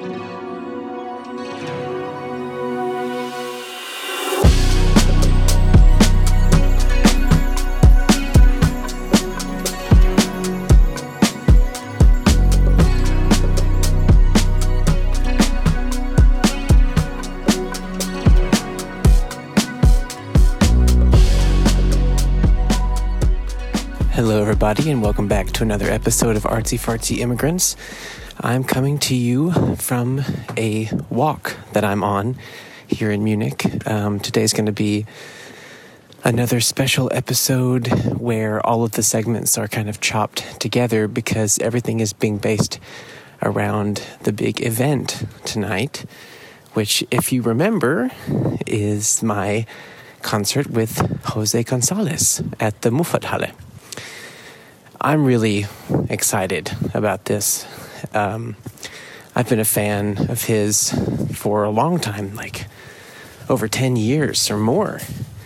Hello, everybody, and welcome back to another episode of Artsy Fartsy Immigrants. I'm coming to you from a walk that I'm on here in Munich. Today's going to be another special episode where all of the segments are kind of chopped together because everything is being based around the big event tonight, which, if you remember, is my concert with Jose Gonzalez at the Muffathalle. I'm really excited about this. I've been a fan of his for a long time, like over 10 years or more.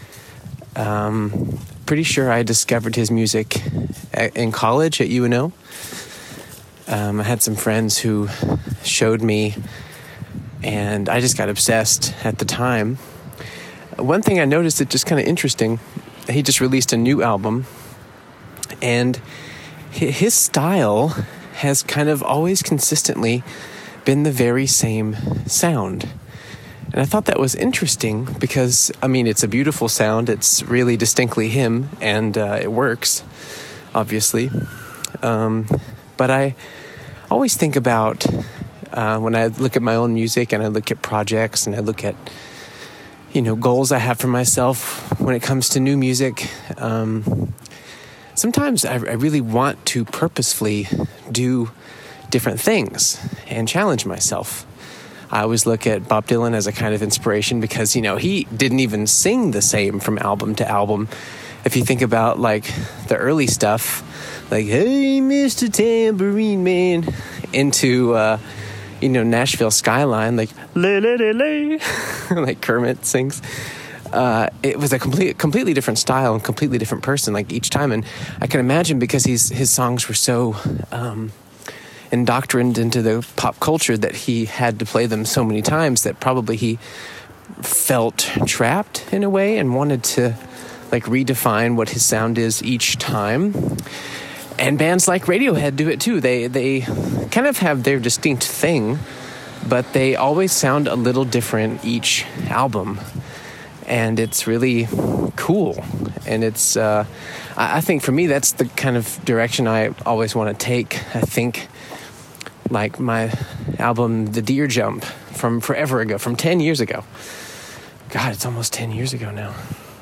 Pretty sure I discovered his music in college at UNO. I had some friends who showed me, and I just got obsessed at the time. One thing I noticed that's just kind of interesting, he just released a new album, and his style has kind of always consistently been the very same sound. And I thought that was interesting because, I mean, it's a beautiful sound. It's really distinctly him, and it works, obviously. But I always think about when I look at my own music and I look at projects and I look at, goals I have for myself when it comes to new music. Sometimes I really want to purposefully do different things and challenge myself. I always look at Bob Dylan as a kind of inspiration because, he didn't even sing the same from album to album. If you think about, like, the early stuff, like, hey, Mr. Tambourine Man, into, Nashville Skyline, like, lay, like Kermit sings. It was a completely different style and completely different person, like, each time. And I can imagine because his songs were so indoctrined into the pop culture that he had to play them so many times that probably he felt trapped in a way and wanted to, like, redefine what his sound is each time. And bands like Radiohead do it too. They kind of have their distinct thing, but they always sound a little different each album. And it's really cool. And it's, I think for me, that's the kind of direction I always want to take. I think, like, my album, The Deer Jump, from forever ago, from 10 years ago. God, it's almost 10 years ago now.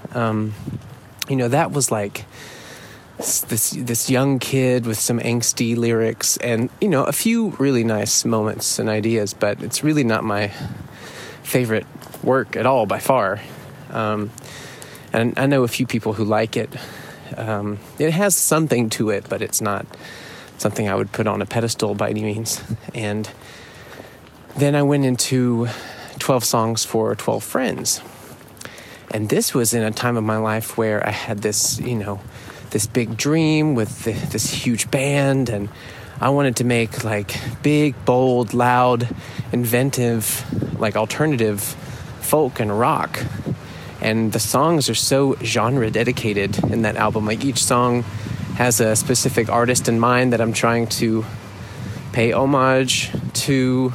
That was like this young kid with some angsty lyrics and, a few really nice moments and ideas, but it's really not my favorite work at all by far. And I know a few people who like it. It has something to it, but it's not something I would put on a pedestal by any means. And then I went into 12 Songs for 12 Friends. And this was in a time of my life where I had this, this big dream with this huge band, and I wanted to make, like, big, bold, loud, inventive, like, alternative folk and rock. And the songs are so genre dedicated in that album. Like, each song has a specific artist in mind that I'm trying to pay homage to,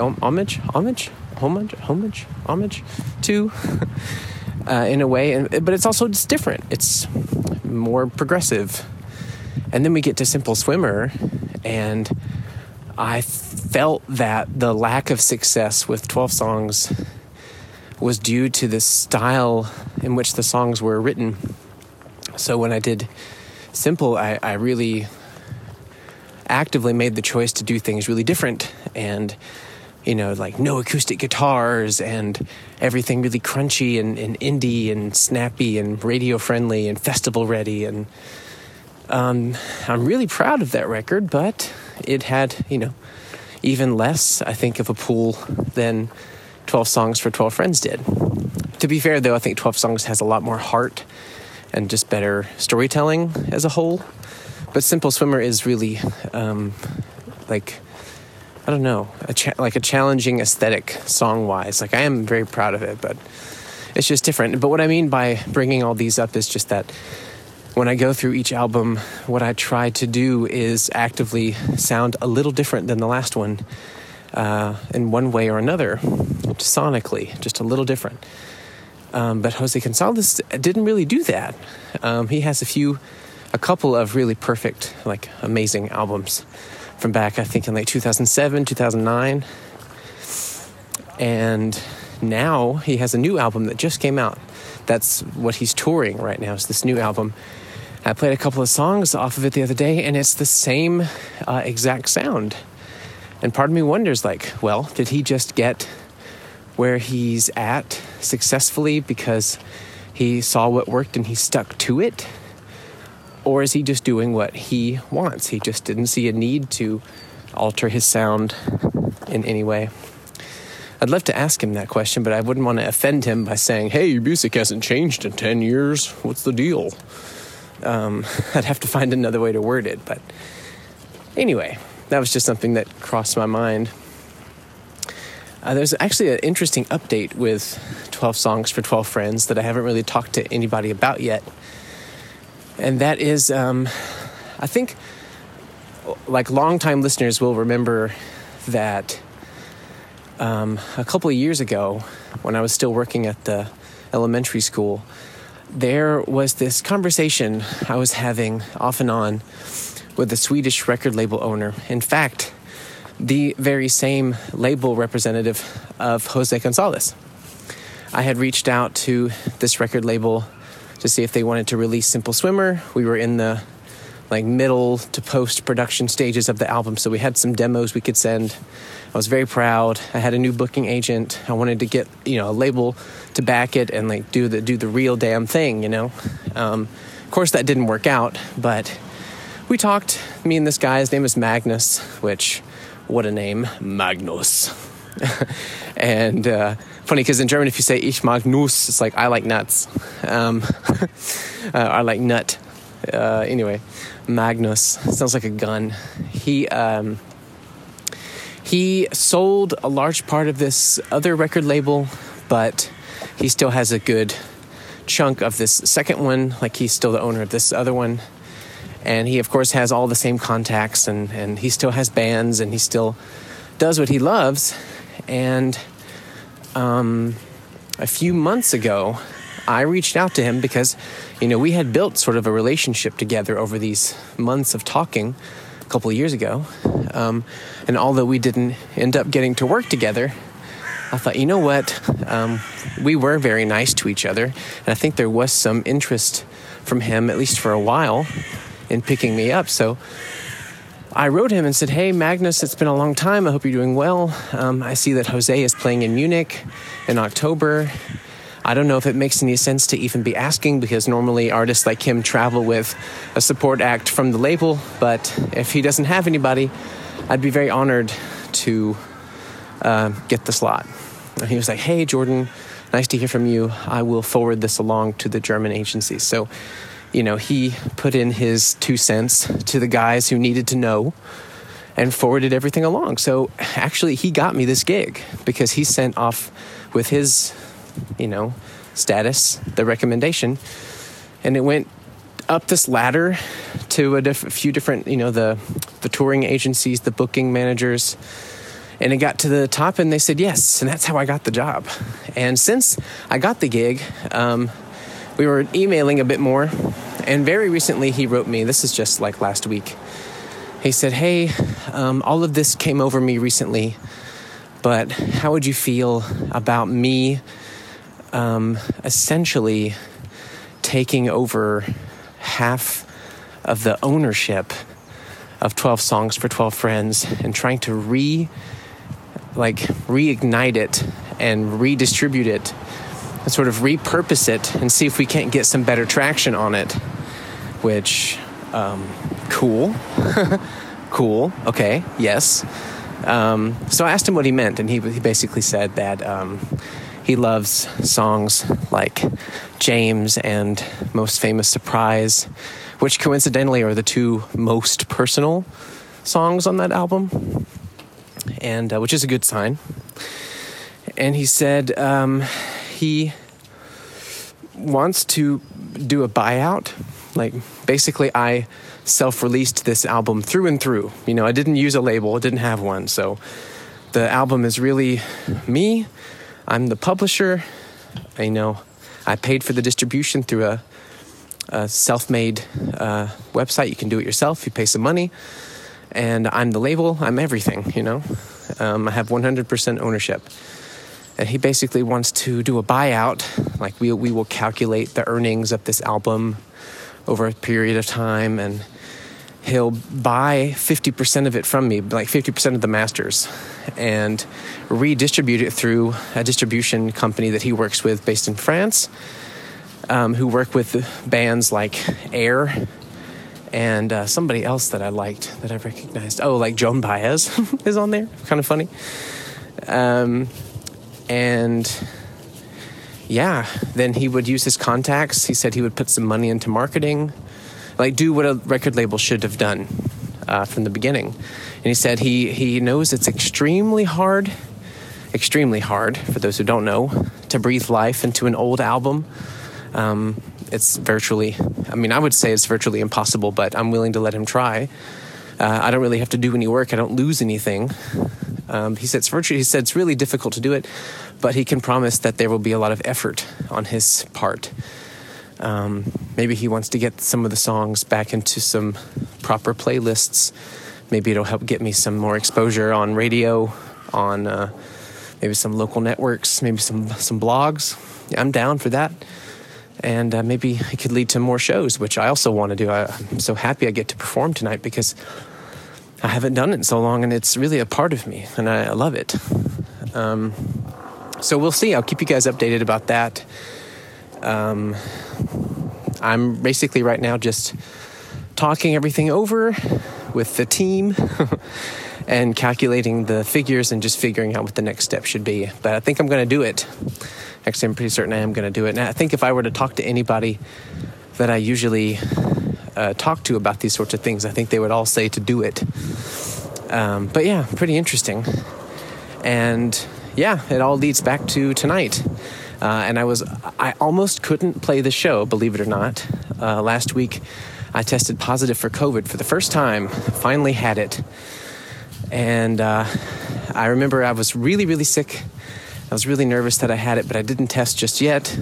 to, in a way. But it's also just different. It's more progressive. And then we get to Simple Swimmer, and I felt that the lack of success with 12 songs was due to the style in which the songs were written. So when I did Simple, I really actively made the choice to do things really different, and like no acoustic guitars and everything really crunchy and indie and snappy and radio friendly and festival ready. And I'm really proud of that record, but it had even less, I think, of a pull than 12 Songs for 12 Friends did. To be fair, though, I think 12 Songs has a lot more heart and just better storytelling as a whole. But Simple Swimmer is really, I don't know, like a challenging aesthetic song-wise. Like, I am very proud of it, but it's just different. But what I mean by bringing all these up is just that when I go through each album, what I try to do is actively sound a little different than the last one, in one way or another, sonically, just a little different. But Jose Gonzalez didn't really do that. He has a couple of really perfect, like, amazing albums from back, I think, in like 2007, 2009. And now he has a new album that just came out. That's what he's touring right now, is this new album. I played a couple of songs off of it the other day, and it's the same exact sound. And part of me wonders, like, well, did he just get where he's at successfully because he saw what worked and he stuck to it? Or is he just doing what he wants? He just didn't see a need to alter his sound in any way. I'd love to ask him that question, but I wouldn't want to offend him by saying, hey, your music hasn't changed in 10 years. What's the deal? I'd have to find another way to word it. But anyway, that was just something that crossed my mind. There's actually an interesting update with 12 Songs for 12 Friends that I haven't really talked to anybody about yet. And that is, I think, like, longtime listeners will remember that a couple of years ago, when I was still working at the elementary school, there was this conversation I was having off and on with the Swedish record label owner. In fact, the very same label representative of Jose Gonzalez. I had reached out to this record label to see if they wanted to release Simple Swimmer. We were in the middle to post-production stages of the album, so we had some demos we could send. I was very proud. I had a new booking agent. I wanted to get, a label to back it and do the real damn thing, Of course, that didn't work out, but we talked. Me and this guy, his name is Magnus, which, what a name, Magnus. And funny, because in German, if you say Ich mag Nuss, it's like, I like nuts. I like nut. Anyway, Magnus sounds like a gun. He sold a large part of this other record label, but he still has a good chunk of this second one. Like, he's still the owner of this other one. And he, of course, has all the same contacts, and he still has bands, and he still does what he loves. And a few months ago, I reached out to him because, we had built sort of a relationship together over these months of talking a couple of years ago. And although we didn't end up getting to work together, I thought, you know what? We were very nice to each other. And I think there was some interest from him, at least for a while, in picking me up. So I wrote him and said, hey, Magnus, it's been a long time. I hope you're doing well. I see that Jose is playing in Munich in October. I don't know if it makes any sense to even be asking, because normally artists like him travel with a support act from the label. But if he doesn't have anybody, I'd be very honored to get the slot. And he was like, hey, Jordan, nice to hear from you. I will forward this along to the German agency. So, he put in his 2 cents to the guys who needed to know and forwarded everything along. So actually, he got me this gig because he sent off with his status, the recommendation, and it went up this ladder to a few different, the touring agencies, the booking managers, and it got to the top, and they said yes, and that's how I got the job. And since I got the gig, we were emailing a bit more, and very recently he wrote me, this is just like last week, he said, hey, all of this came over me recently, but how would you feel about me essentially taking over half of the ownership of 12 Songs for 12 Friends and trying to reignite it and redistribute it and sort of repurpose it and see if we can't get some better traction on it, which, cool. Cool. Okay. Yes. So I asked him what he meant, and he basically said that he loves songs like James and Most Famous Surprise, which coincidentally are the 2 most personal songs on that album. and which is a good sign. And he said he wants to do a buyout. Like, basically, I self-released this album through and through. You know, I didn't use a label, didn't have one. So the album is really me. I'm the publisher. I paid for the distribution through a self-made website. You can do it yourself. You pay some money. And I'm the label. I'm everything, I have 100% ownership. And he basically wants to do a buyout. Like, we will calculate the earnings of this album over a period of time, and he'll buy 50% of it from me, like 50% of the masters, and redistribute it through a distribution company that he works with based in France, who work with bands like Air and somebody else that I liked, that I recognized. Oh, like Joan Baez is on there. Kind of funny. And yeah, then he would use his contacts. He said he would put some money into marketing, like do what a record label should have done from the beginning. And he said he knows it's extremely hard, for those who don't know, to breathe life into an old album. It's virtually, I would say it's virtually impossible, but I'm willing to let him try. I don't really have to do any work. I don't lose anything. He said it's really difficult to do it, but he can promise that there will be a lot of effort on his part. Maybe he wants to get some of the songs back into some proper playlists. Maybe it'll help get me some more exposure on radio, on maybe some local networks, maybe some blogs. Yeah, I'm down for that. And maybe it could lead to more shows, which I also want to do. I'm so happy I get to perform tonight because I haven't done it in so long, and it's really a part of me, and I love it. So we'll see. I'll keep you guys updated about that. I'm basically right now just talking everything over with the team and calculating the figures and just figuring out what the next step should be. But I think I'm going to do it. Actually, I'm pretty certain I am going to do it. And I think if I were to talk to anybody that I usually talk to about these sorts of things, I think they would all say to do it. But yeah, pretty interesting. And yeah, it all leads back to tonight. And I almost couldn't play the show, believe it or not. Last week, I tested positive for COVID for the first time. Finally had it. And I remember I was really, really sick. I was really nervous that I had it, but I didn't test just yet.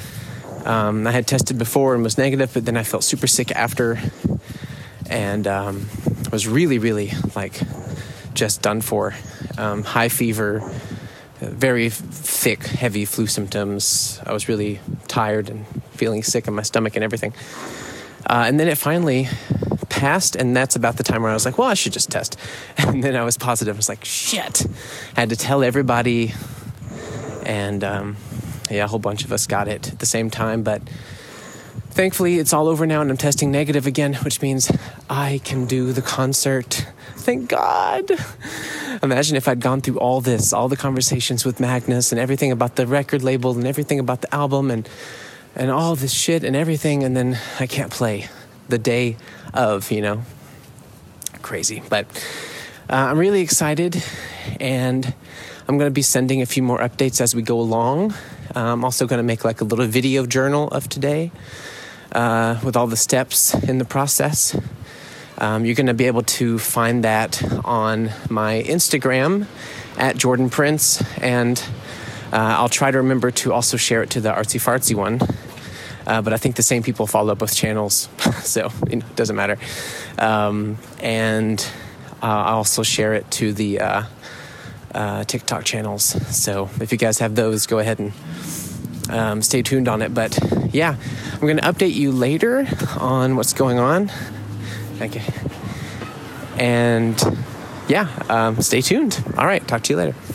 I had tested before and was negative, but then I felt super sick after. And was really, really, just done for. High fever, very thick, heavy flu symptoms. I was really tired and feeling sick in my stomach and everything. And then it finally passed, and that's about the time where I was like, well, I should just test. And then I was positive. I was like, shit. I had to tell everybody. And a whole bunch of us got it at the same time. But thankfully, it's all over now, and I'm testing negative again, which means I can do the concert. Thank God. Imagine if I'd gone through all this, all the conversations with Magnus and everything about the record label and everything about the album and all this shit and everything, and then I can't play the day of, Crazy. But I'm really excited, and I'm going to be sending a few more updates as we go along. I'm also going to make a little video journal of today with all the steps in the process. You're going to be able to find that on my Instagram at Jordan Prince, and I'll try to remember to also share it to the Artsy Fartsy one. But I think the same people follow both channels, so it doesn't matter. And I'll also share it to the TikTok channels. So if you guys have those, go ahead and stay tuned on it. But yeah, I'm going to update you later on what's going on. Okay. And yeah, stay tuned. All right, talk to you later.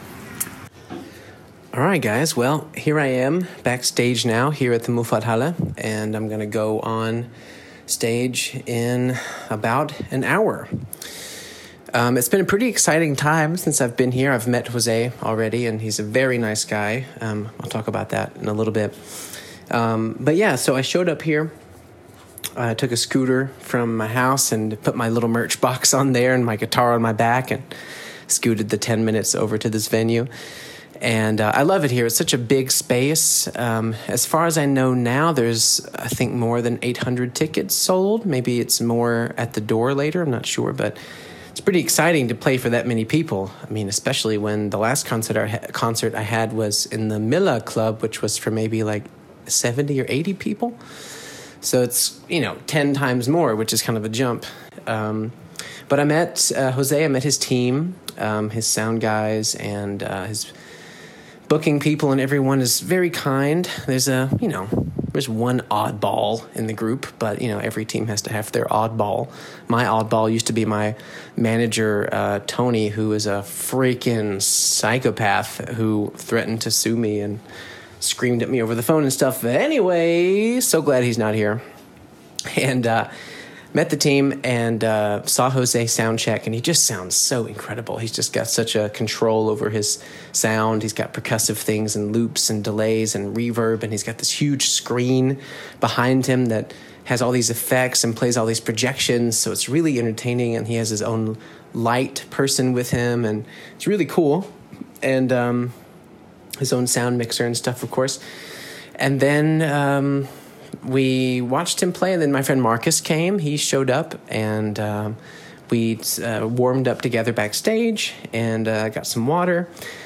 All right, guys. Well, here I am backstage now here at the Mufathalle, and I'm going to go on stage in about an hour. It's been a pretty exciting time since I've been here. I've met Jose already, and he's a very nice guy. I'll talk about that in a little bit. But yeah, so I showed up here. I took a scooter from my house and put my little merch box on there and my guitar on my back and scooted the 10 minutes over to this venue. And I love it here. It's such a big space. As far as I know now, there's, I think, more than 800 tickets sold. Maybe it's more at the door later. I'm not sure. But it's pretty exciting to play for that many people. I mean, especially when the last concert I had was in the Milla Club, which was for maybe like 70 or 80 people. So it's, 10 times more, which is kind of a jump. But I met Jose. I met his team, his sound guys, and his booking people, and everyone is very kind. There's there's one oddball in the group, but, every team has to have their oddball. My oddball used to be my manager, Tony, who is a freaking psychopath who threatened to sue me and screamed at me over the phone and stuff. But anyway, so glad he's not here. And met the team and saw Jose sound check, and he just sounds so incredible. He's just got such a control over his sound. He's got percussive things and loops and delays and reverb, and he's got this huge screen behind him that has all these effects and plays all these projections, so it's really entertaining, and he has his own light person with him, and it's really cool. And his own sound mixer and stuff, of course. And then we watched him play, and then my friend Marcus came. He showed up, and we warmed up together backstage, and got some water,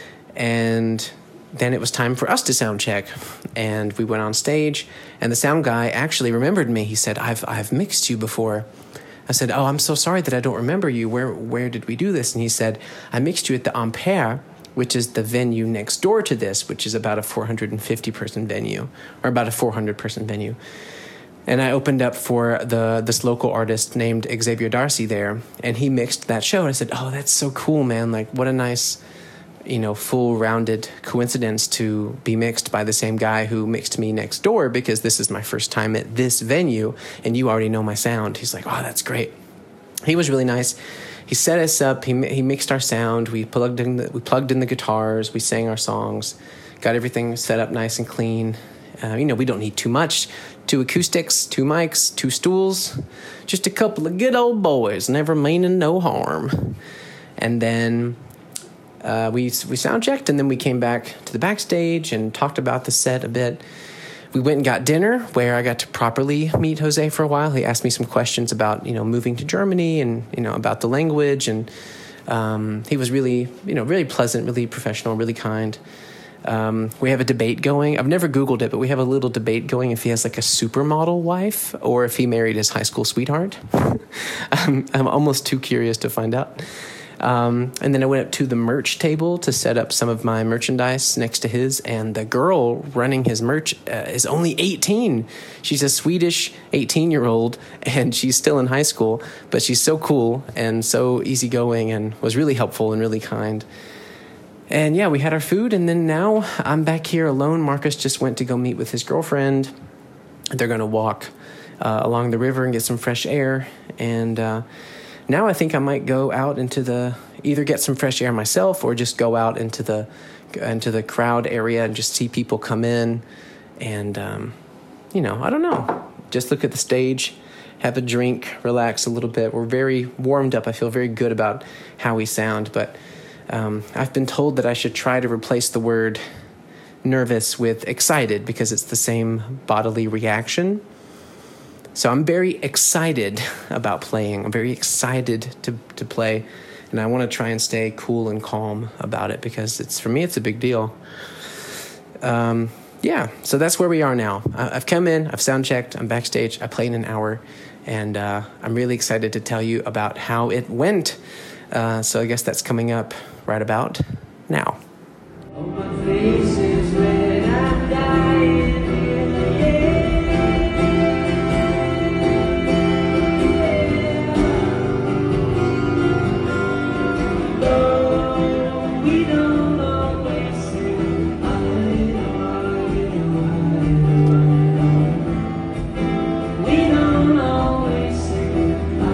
and then it was time for us to sound check, and we went on stage, and the sound guy actually remembered me. He said, I've mixed you before. I said, oh, I'm so sorry that I don't remember you. Where did we do this? And he said, I mixed you at the Ampere, which is the venue next door to this, which is about a 450-person venue, or about a 400-person venue. And I opened up for this local artist named Xavier Darcy there, and he mixed that show. And I said, oh, that's so cool, man. Like, what a nice, full-rounded coincidence to be mixed by the same guy who mixed me next door, because this is my first time at this venue, and you already know my sound. He's like, oh, that's great. He was really nice. He set us up. He mixed our sound. We plugged in the guitars. We sang our songs. Got everything set up nice and clean. We don't need too much. 2 acoustics, 2 mics, 2 stools. Just a couple of good old boys, never meaning no harm. And then we sound checked, and then we came back to the backstage and talked about the set a bit. We went and got dinner, where I got to properly meet Jose for a while. He asked me some questions about, moving to Germany and, about the language. And he was really, really pleasant, really professional, really kind. We have a debate going. I've never Googled it, but we have a little debate going if he has like a supermodel wife or if he married his high school sweetheart. I'm almost too curious to find out. And then I went up to the merch table to set up some of my merchandise next to his, and the girl running his merch is only 18. She's a Swedish 18-year-old, and she's still in high school, but she's so cool and so easygoing and was really helpful and really kind. And yeah, we had our food, and then now I'm back here alone. Marcus just went to go meet with his girlfriend. They're going to walk along the river and get some fresh air, and now I think I might go out into either get some fresh air myself or just go out into the crowd area and just see people come in and, I don't know, just look at the stage, have a drink, relax a little bit. We're very warmed up. I feel very good about how we sound, but I've been told that I should try to replace the word nervous with excited because it's the same bodily reaction. So I'm very excited about playing. I'm very excited to play, and I want to try and stay cool and calm about it because for me, it's a big deal. So that's where we are now. I've come in, I've sound checked, I'm backstage, I play in an hour, and I'm really excited to tell you about how it went. So I guess that's coming up right about now. Oh, my face is red, I'm dying.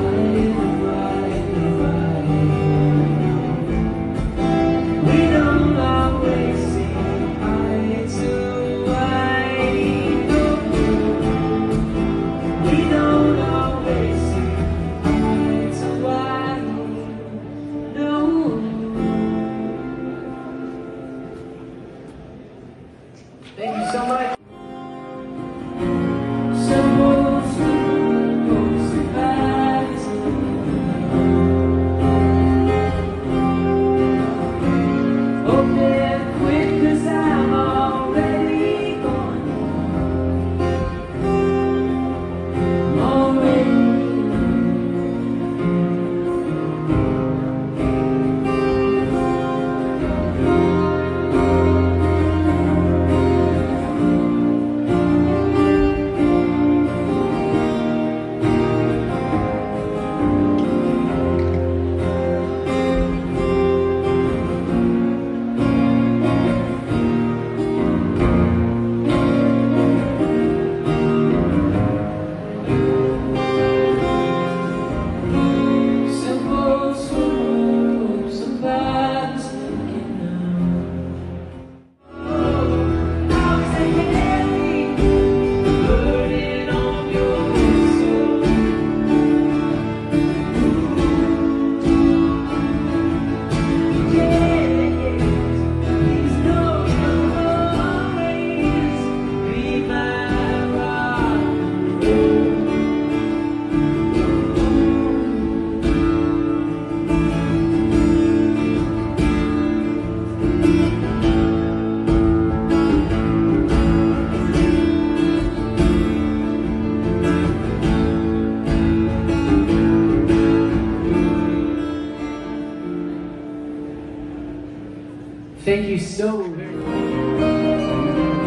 We don't Thank you so much. Thank you so very much.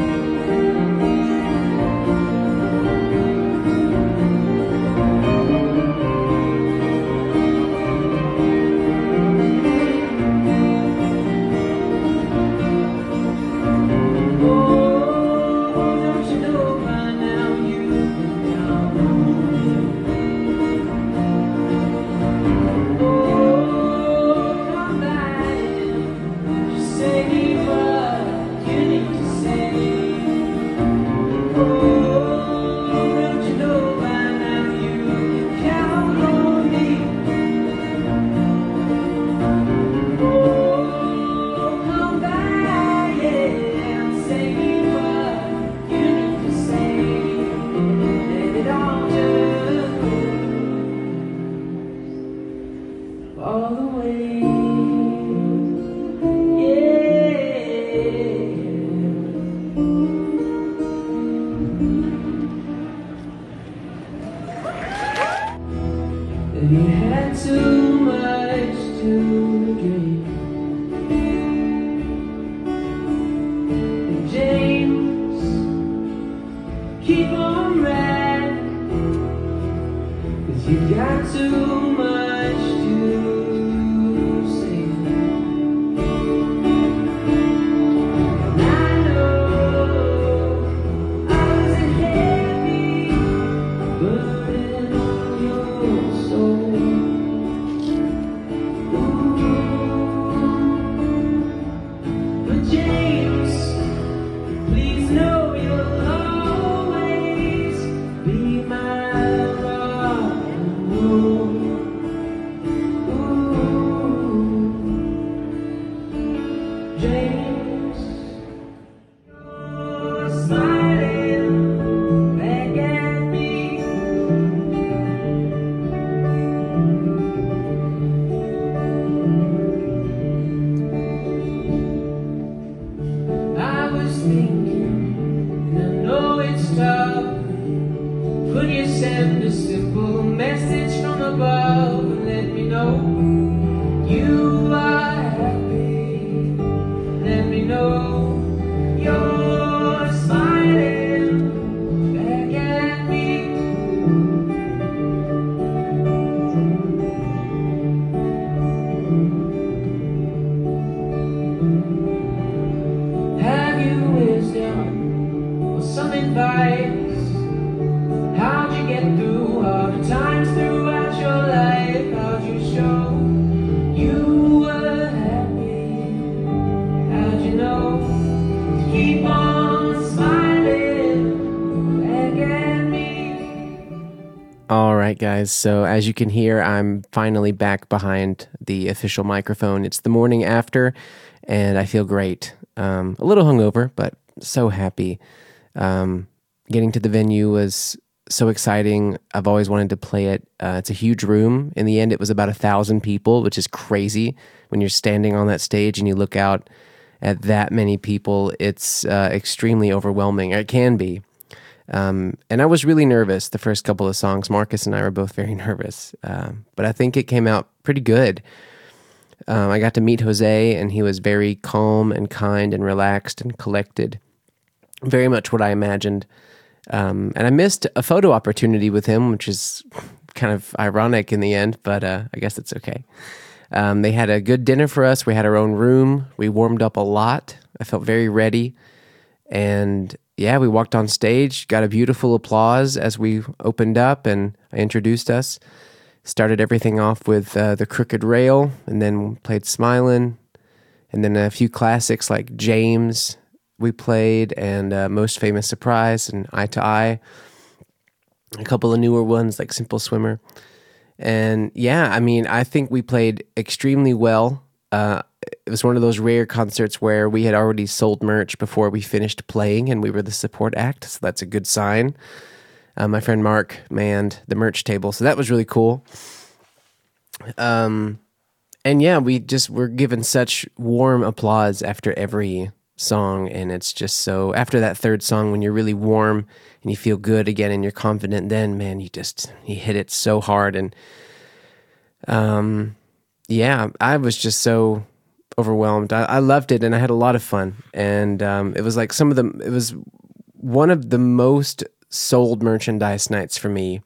All the way, yeah. And you had too much to drink. And James, keep on riding, 'cause you got too much to say. And I know I was a heavy burden on your soul. But James, please know you'll always be my rock and roll. James, you're smiling back at me. I was thinking, and I know it's tough. Could you send a simple message from above and let me know you are happy? Let me know you're smiling back at me. Have you wisdom or some advice? How'd you get through hard times throughout your life? How'd you show you were happy? How'd you know to keep on smiling back at me? All right, guys. So as you can hear, I'm finally back behind the official microphone. It's the morning after, and I feel great. A little hungover, but so happy. Getting to the venue was so exciting. I've always wanted to play it. It's a huge room. In the end, it was about 1,000 people, which is crazy. When you're standing on that stage and you look out at that many people, it's extremely overwhelming. It can be. And I was really nervous the first couple of songs. Marcus and I were both very nervous. But I think it came out pretty good. I got to meet Jose, and he was very calm and kind and relaxed and collected. Very much what I imagined. And I missed a photo opportunity with him, which is kind of ironic in the end, but I guess it's okay. They had a good dinner for us. We had our own room. We warmed up a lot. I felt very ready. And yeah, we walked on stage, got a beautiful applause as we opened up, and I introduced us. Started everything off with the Crooked Rail, and then played Smilin', and then a few classics like James we played, and Most Famous Surprise, and Eye to Eye. A couple of newer ones like Simple Swimmer. And yeah, I mean, I think we played extremely well. It was one of those rare concerts where we had already sold merch before we finished playing, and we were the support act, so that's a good sign. My friend Mark manned the merch table, so that was really cool. And yeah, we're given such warm applause after every song, and it's just so, after that third song, when you're really warm and you feel good again and you're confident, then man, you hit it so hard. And yeah, I was just so overwhelmed. I loved it, and I had a lot of fun. And it was like it was one of the most sold merchandise nights for me.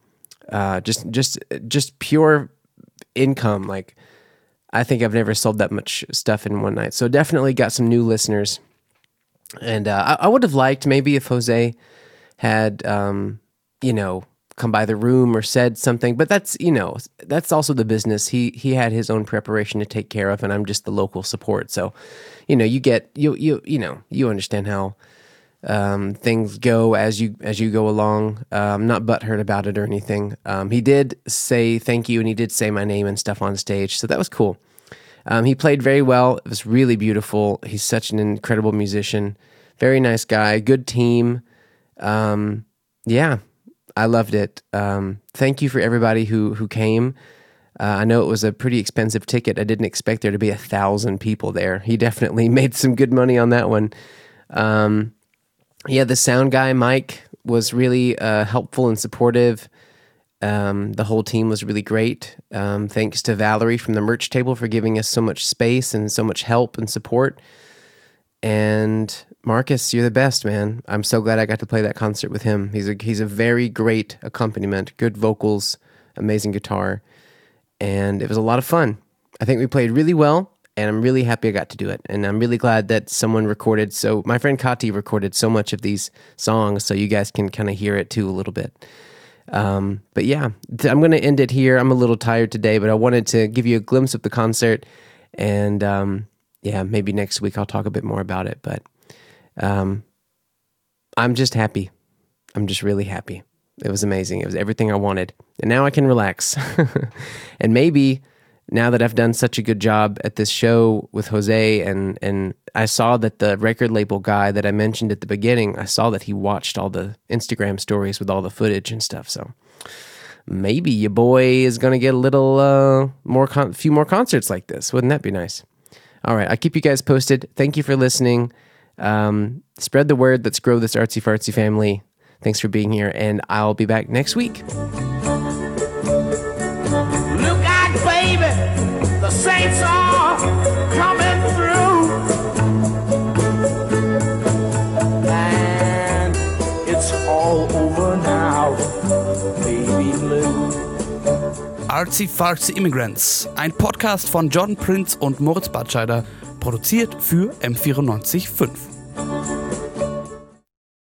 Just pure income. Like, I think I've never sold that much stuff in one night. So definitely got some new listeners. And I would have liked maybe if Jose had, come by the room or said something, but that's also the business. He had his own preparation to take care of, and I'm just the local support. So, you understand how things go as you go along. I'm not butthurt about it or anything. He did say thank you, and he did say my name and stuff on stage, so that was cool. He played very well. It was really beautiful. He's such an incredible musician. Very nice guy. Good team. Yeah, I loved it. Thank you for everybody who came. I know it was a pretty expensive ticket. I didn't expect there to be 1,000 people there. He definitely made some good money on that one. Yeah, the sound guy, Mike, was really helpful and supportive. The whole team was really great. Thanks to Valerie from the merch table for giving us so much space and so much help and support. And Marcus, you're the best, man. I'm so glad I got to play that concert with him. He's a very great accompaniment, good vocals, amazing guitar, and it was a lot of fun. I think we played really well, and I'm really happy I got to do it. And I'm really glad that someone recorded. So my friend Kati recorded so much of these songs, so you guys can kind of hear it too a little bit. But yeah, I'm going to end it here. I'm a little tired today, but I wanted to give you a glimpse of the concert, and yeah, maybe next week I'll talk a bit more about it, but I'm just happy. I'm just really happy. It was amazing. It was everything I wanted, and now I can relax. And maybe now that I've done such a good job at this show with Jose, and I saw that the record label guy that I mentioned at the beginning, I saw that he watched all the Instagram stories with all the footage and stuff. So maybe your boy is going to get a little few more concerts like this. Wouldn't that be nice? All right, I'll keep you guys posted. Thank you for listening. Spread the word. Let's grow this artsy fartsy family. Thanks for being here, and I'll be back next week. Look out, baby, the saints are coming through, and it's all over now, baby blue. Artsy Fartsy Immigrants, ein Podcast von John Prince und Moritz Batscheider, produziert für M94.5.